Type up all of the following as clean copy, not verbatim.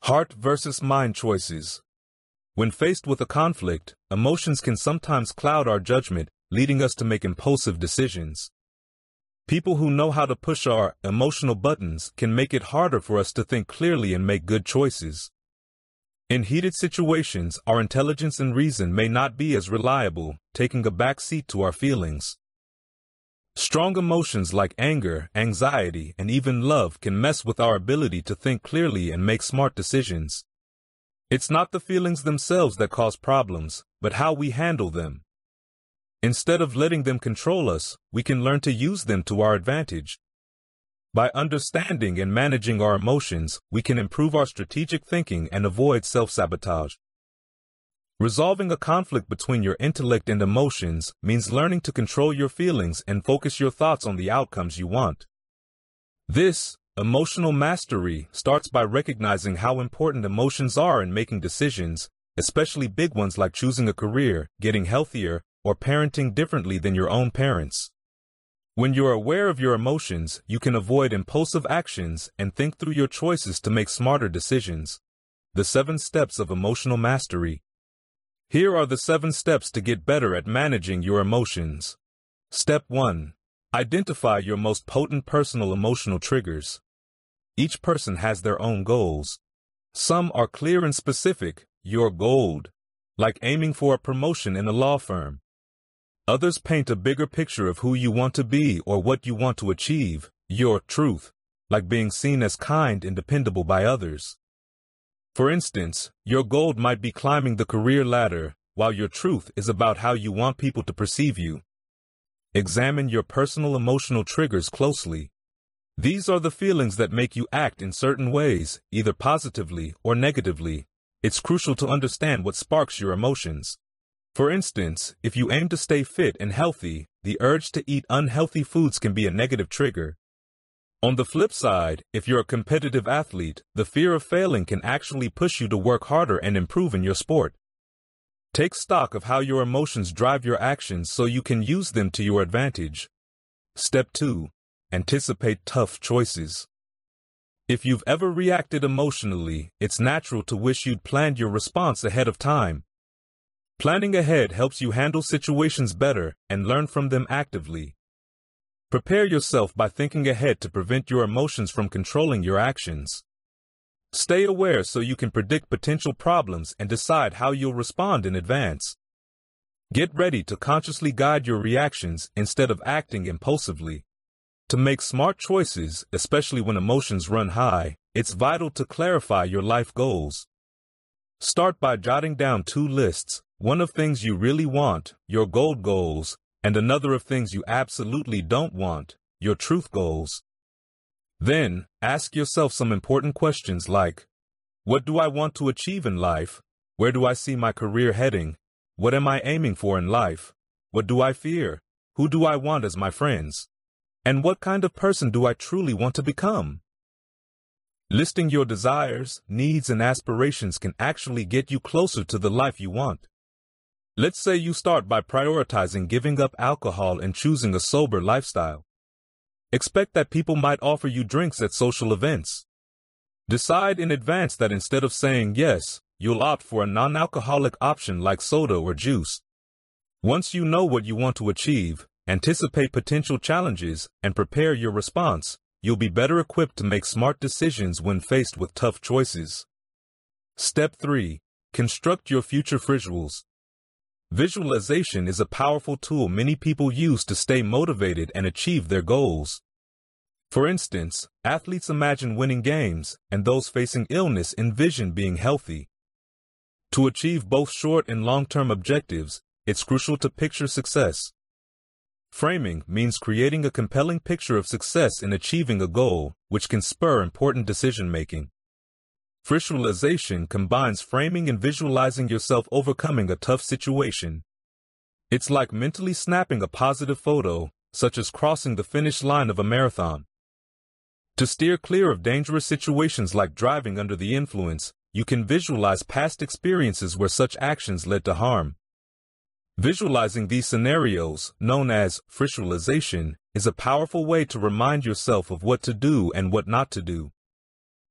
Heart versus mind choices. When faced with a conflict, emotions can sometimes cloud our judgment, leading us to make impulsive decisions. People who know how to push our emotional buttons can make it harder for us to think clearly and make good choices. In heated situations, our intelligence and reason may not be as reliable, taking a back seat to our feelings. Strong emotions like anger, anxiety, and even love can mess with our ability to think clearly and make smart decisions. It's not the feelings themselves that cause problems, but how we handle them. Instead of letting them control us, we can learn to use them to our advantage. By understanding and managing our emotions, we can improve our strategic thinking and avoid self-sabotage. Resolving a conflict between your intellect and emotions means learning to control your feelings and focus your thoughts on the outcomes you want. This, emotional mastery, starts by recognizing how important emotions are in making decisions, especially big ones like choosing a career, getting healthier, or parenting differently than your own parents. When you're aware of your emotions, you can avoid impulsive actions and think through your choices to make smarter decisions. The 7 steps of emotional mastery. Here are the 7 steps to get better at managing your emotions. Step 1. Identify your most potent personal emotional triggers. Each person has their own goals. Some are clear and specific, your gold, like aiming for a promotion in a law firm. Others paint a bigger picture of who you want to be or what you want to achieve, your truth, like being seen as kind and dependable by others. For instance, your goal might be climbing the career ladder, while your truth is about how you want people to perceive you. Examine your personal emotional triggers closely. These are the feelings that make you act in certain ways, either positively or negatively. It's crucial to understand what sparks your emotions. For instance, if you aim to stay fit and healthy, the urge to eat unhealthy foods can be a negative trigger. On the flip side, if you're a competitive athlete, the fear of failing can actually push you to work harder and improve in your sport. Take stock of how your emotions drive your actions so you can use them to your advantage. Step 2. Anticipate tough choices. If you've ever reacted emotionally, it's natural to wish you'd planned your response ahead of time. Planning ahead helps you handle situations better and learn from them actively. Prepare yourself by thinking ahead to prevent your emotions from controlling your actions. Stay aware so you can predict potential problems and decide how you'll respond in advance. Get ready to consciously guide your reactions instead of acting impulsively. To make smart choices, especially when emotions run high, it's vital to clarify your life goals. Start by jotting down 2 lists, one of things you really want, your gold goals, and another of things you absolutely don't want, your truth goals. Then, ask yourself some important questions like, what do I want to achieve in life? Where do I see my career heading? What am I aiming for in life? What do I fear? Who do I want as my friends? And what kind of person do I truly want to become? Listing your desires, needs, and aspirations can actually get you closer to the life you want. Let's say you start by prioritizing giving up alcohol and choosing a sober lifestyle. Expect that people might offer you drinks at social events. Decide in advance that instead of saying yes, you'll opt for a non-alcoholic option like soda or juice. Once you know what you want to achieve, anticipate potential challenges and prepare your response. You'll be better equipped to make smart decisions when faced with tough choices. Step 3. Construct your future visuals. Visualization is a powerful tool many people use to stay motivated and achieve their goals. For instance, athletes imagine winning games, and those facing illness envision being healthy. To achieve both short and long-term objectives, it's crucial to picture success. Framing means creating a compelling picture of success in achieving a goal, which can spur important decision-making. Visualization combines framing and visualizing yourself overcoming a tough situation. It's like mentally snapping a positive photo, such as crossing the finish line of a marathon. To steer clear of dangerous situations like driving under the influence, you can visualize past experiences where such actions led to harm. Visualizing these scenarios, known as visualization, is a powerful way to remind yourself of what to do and what not to do.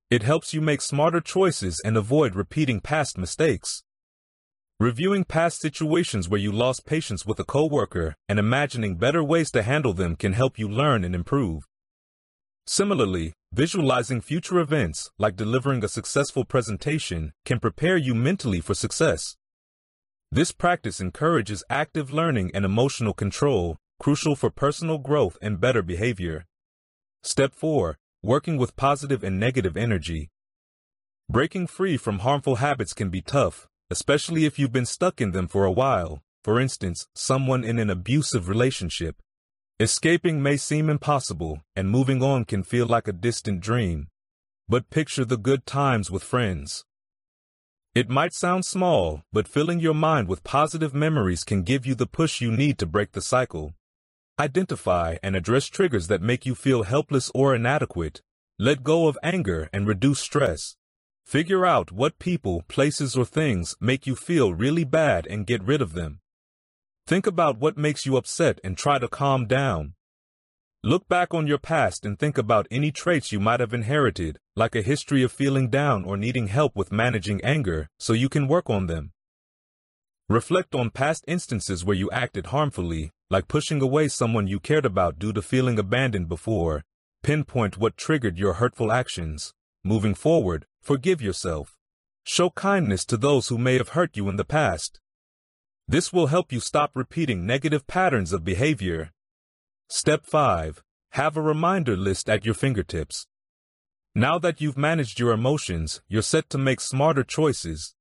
It helps you make smarter choices and avoid repeating past mistakes. Reviewing past situations where you lost patience with a coworker and imagining better ways to handle them can help you learn and improve. Similarly, visualizing future events, like delivering a successful presentation, can prepare you mentally for success. This practice encourages active learning and emotional control, crucial for personal growth and better behavior. Step 4. Working with positive and negative energy. Breaking free from harmful habits can be tough, especially if you've been stuck in them for a while, for instance, someone in an abusive relationship. Escaping may seem impossible, and moving on can feel like a distant dream. But picture the good times with friends. It might sound small, but filling your mind with positive memories can give you the push you need to break the cycle. Identify and address triggers that make you feel helpless or inadequate. Let go of anger and reduce stress. Figure out what people, places, or things make you feel really bad and get rid of them. Think about what makes you upset and try to calm down. Look back on your past and think about any traits you might have inherited, like a history of feeling down or needing help with managing anger, so you can work on them. Reflect on past instances where you acted harmfully, like pushing away someone you cared about due to feeling abandoned before. Pinpoint what triggered your hurtful actions. Moving forward, forgive yourself. Show kindness to those who may have hurt you in the past. This will help you stop repeating negative patterns of behavior. Step 5. Have a reminder list at your fingertips. Now that you've managed your emotions, you're set to make smarter choices.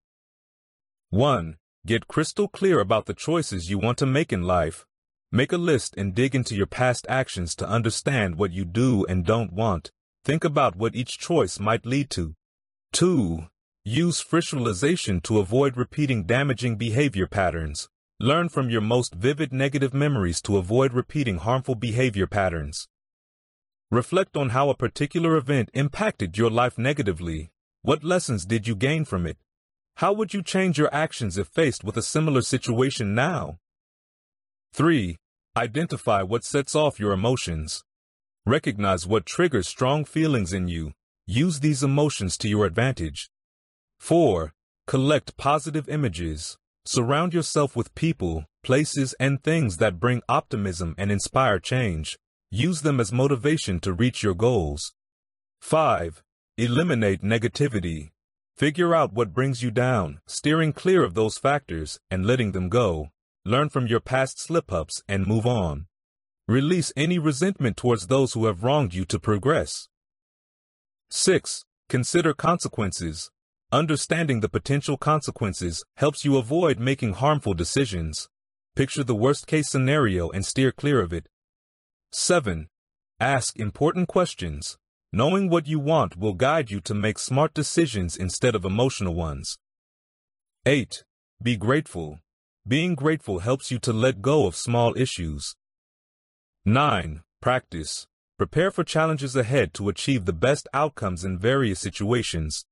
1. Get crystal clear about the choices you want to make in life. Make a list and dig into your past actions to understand what you do and don't want. Think about what each choice might lead to. 2. Use visualization to avoid repeating damaging behavior patterns. Learn from your most vivid negative memories to avoid repeating harmful behavior patterns. Reflect on how a particular event impacted your life negatively. What lessons did you gain from it? How would you change your actions if faced with a similar situation now? 3. Identify what sets off your emotions. Recognize what triggers strong feelings in you. Use these emotions to your advantage. 4. Collect positive images. Surround yourself with people, places, and things that bring optimism and inspire change. Use them as motivation to reach your goals. 5. Eliminate negativity. Figure out what brings you down, steering clear of those factors and letting them go. Learn from your past slip-ups and move on. Release any resentment towards those who have wronged you to progress. 6. Consider consequences. Understanding the potential consequences helps you avoid making harmful decisions. Picture the worst-case scenario and steer clear of it. 7. Ask important questions. Knowing what you want will guide you to make smart decisions instead of emotional ones. 8. Be grateful. Being grateful helps you to let go of small issues. 9. Practice. Prepare for challenges ahead to achieve the best outcomes in various situations.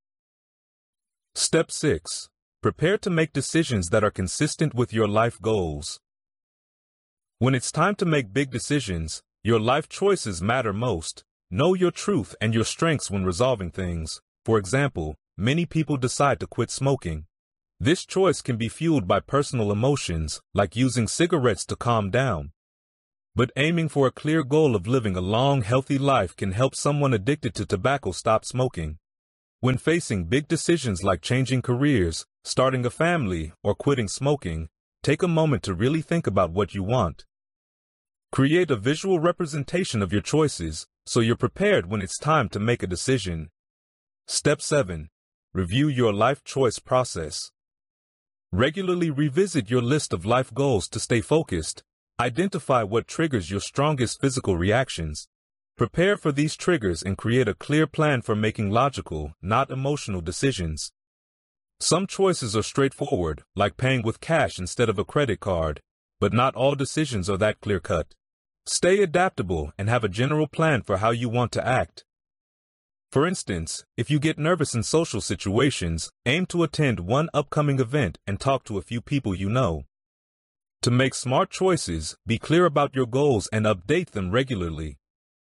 Step 6. Prepare to make decisions that are consistent with your life goals. When it's time to make big decisions, your life choices matter most. Know your truth and your strengths when resolving things. For example, many people decide to quit smoking. This choice can be fueled by personal emotions, like using cigarettes to calm down. But aiming for a clear goal of living a long, healthy life can help someone addicted to tobacco stop smoking. When facing big decisions like changing careers, starting a family, or quitting smoking, take a moment to really think about what you want. Create a visual representation of your choices, so you're prepared when it's time to make a decision. Step 7. Review your life choice process. Regularly revisit your list of life goals to stay focused. Identify what triggers your strongest physical reactions. Prepare for these triggers and create a clear plan for making logical, not emotional decisions. Some choices are straightforward, like paying with cash instead of a credit card, but not all decisions are that clear-cut. Stay adaptable and have a general plan for how you want to act. For instance, if you get nervous in social situations, aim to attend one upcoming event and talk to a few people you know. To make smart choices, be clear about your goals and update them regularly.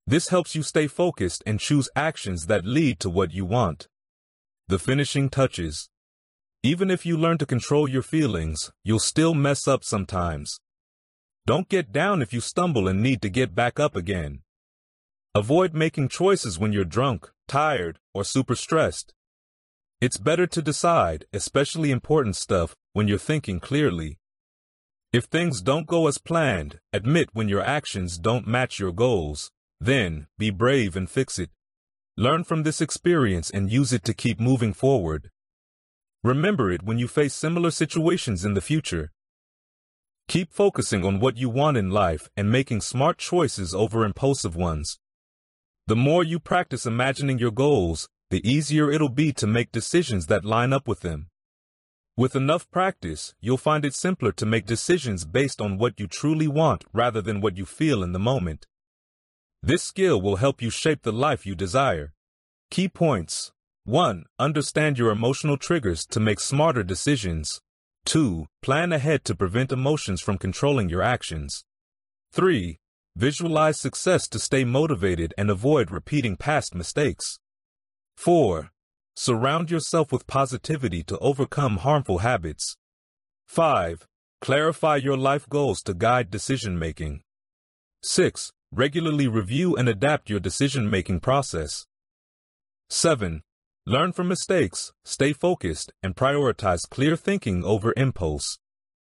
This helps you stay focused and choose actions that lead to what you want. The finishing touches. Even if you learn to control your feelings, you'll still mess up sometimes. Don't get down if you stumble and need to get back up again. Avoid making choices when you're drunk, tired, or super stressed. It's better to decide, especially important stuff, when you're thinking clearly. If things don't go as planned, admit when your actions don't match your goals. Then, be brave and fix it. Learn from this experience and use it to keep moving forward. Remember it when you face similar situations in the future. Keep focusing on what you want in life and making smart choices over impulsive ones. The more you practice imagining your goals, the easier it'll be to make decisions that line up with them. With enough practice, you'll find it simpler to make decisions based on what you truly want rather than what you feel in the moment. This skill will help you shape the life you desire. Key points. 1. Understand your emotional triggers to make smarter decisions. 2. Plan ahead to prevent emotions from controlling your actions. 3. Visualize success to stay motivated and avoid repeating past mistakes. 4. Surround yourself with positivity to overcome harmful habits. 5. Clarify your life goals to guide decision-making. 6. Regularly review and adapt your decision-making process. 7. Learn from mistakes, stay focused, and prioritize clear thinking over impulse.